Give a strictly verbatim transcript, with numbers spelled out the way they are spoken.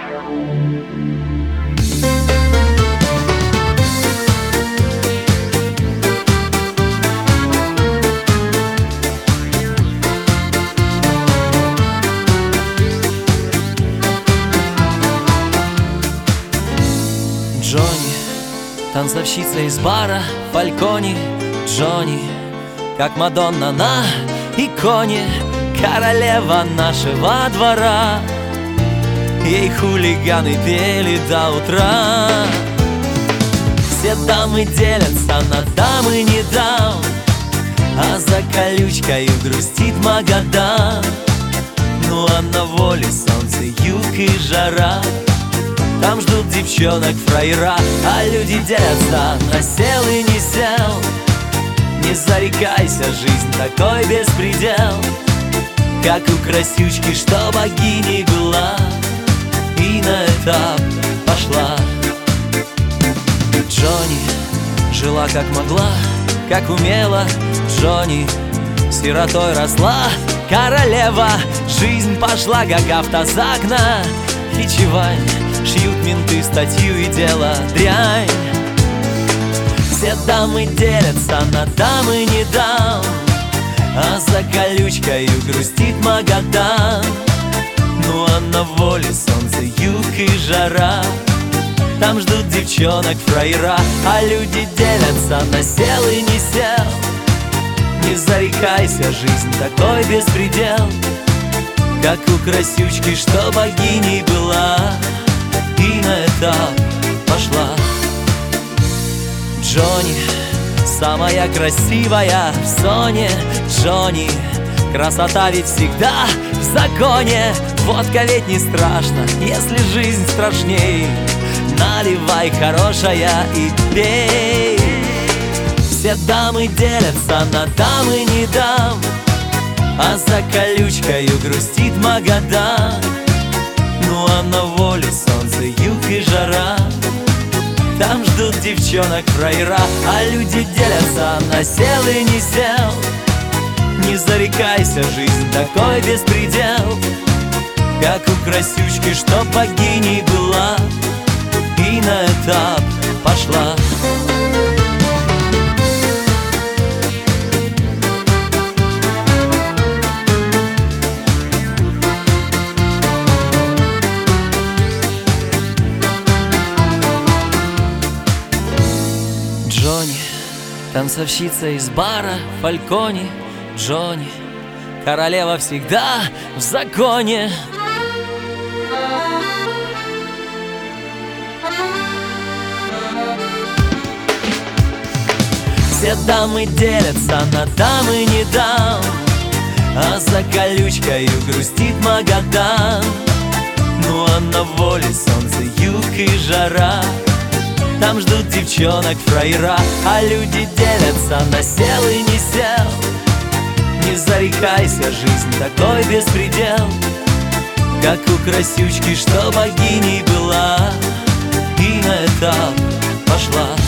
Джонни, танцовщица из бара Фалькони. Джонни, как Мадонна на иконе, королева нашего двора. Ей хулиганы пели до утра. Все дамы делятся на дам и не дам, а за колючкою грустит Магадан. Ну а на воле солнце, юг и жара. Там ждут девчонок фраера, а люди делятся на сел и не сел. Не зарекайся, жизнь такой беспредел, как у красючки, что богиней была и на этап пошла. Джонни жила как могла, как умела. Джонни сиротой росла, королева. Жизнь пошла, как автозагна. И чевань, шьют менты статью и дело дрянь. Все дамы делятся на дам и не дам, а за колючкою грустит Магадан. Ну а на воле солнце, юг и жара. Там ждут девчонок фраера, а люди делятся на сел и не сел. Не зарекайся, жизнь такой беспредел, как у красючки, что богиней была и на этап пошла. Джонни, самая красивая в зоне. Джонни, красота ведь всегда в законе. Водка ведь не страшно, если жизнь страшней. Наливай, хорошая, и пей. Все дамы делятся на дам и не дам, а за колючкою грустит Магадан. Ну а на воле солнце, юг и жара. Там ждут девчонок фраера, а люди делятся на сел и не сел. Не зарекайся, жизнь такой беспредел, как у красючки, что богиней была и на этап пошла. Джонни, танцовщица из бара Фалькони. Джонни, королева всегда в законе. Все дамы делятся на дам и не дам, а за колючкою грустит Магадан. Ну а на воле солнце, юг и жара. Там ждут девчонок фраера, а люди делятся на сел и не сел. Не зарекайся, жизнь такой беспредел, как у красючки, что богиней была и на этап пошла.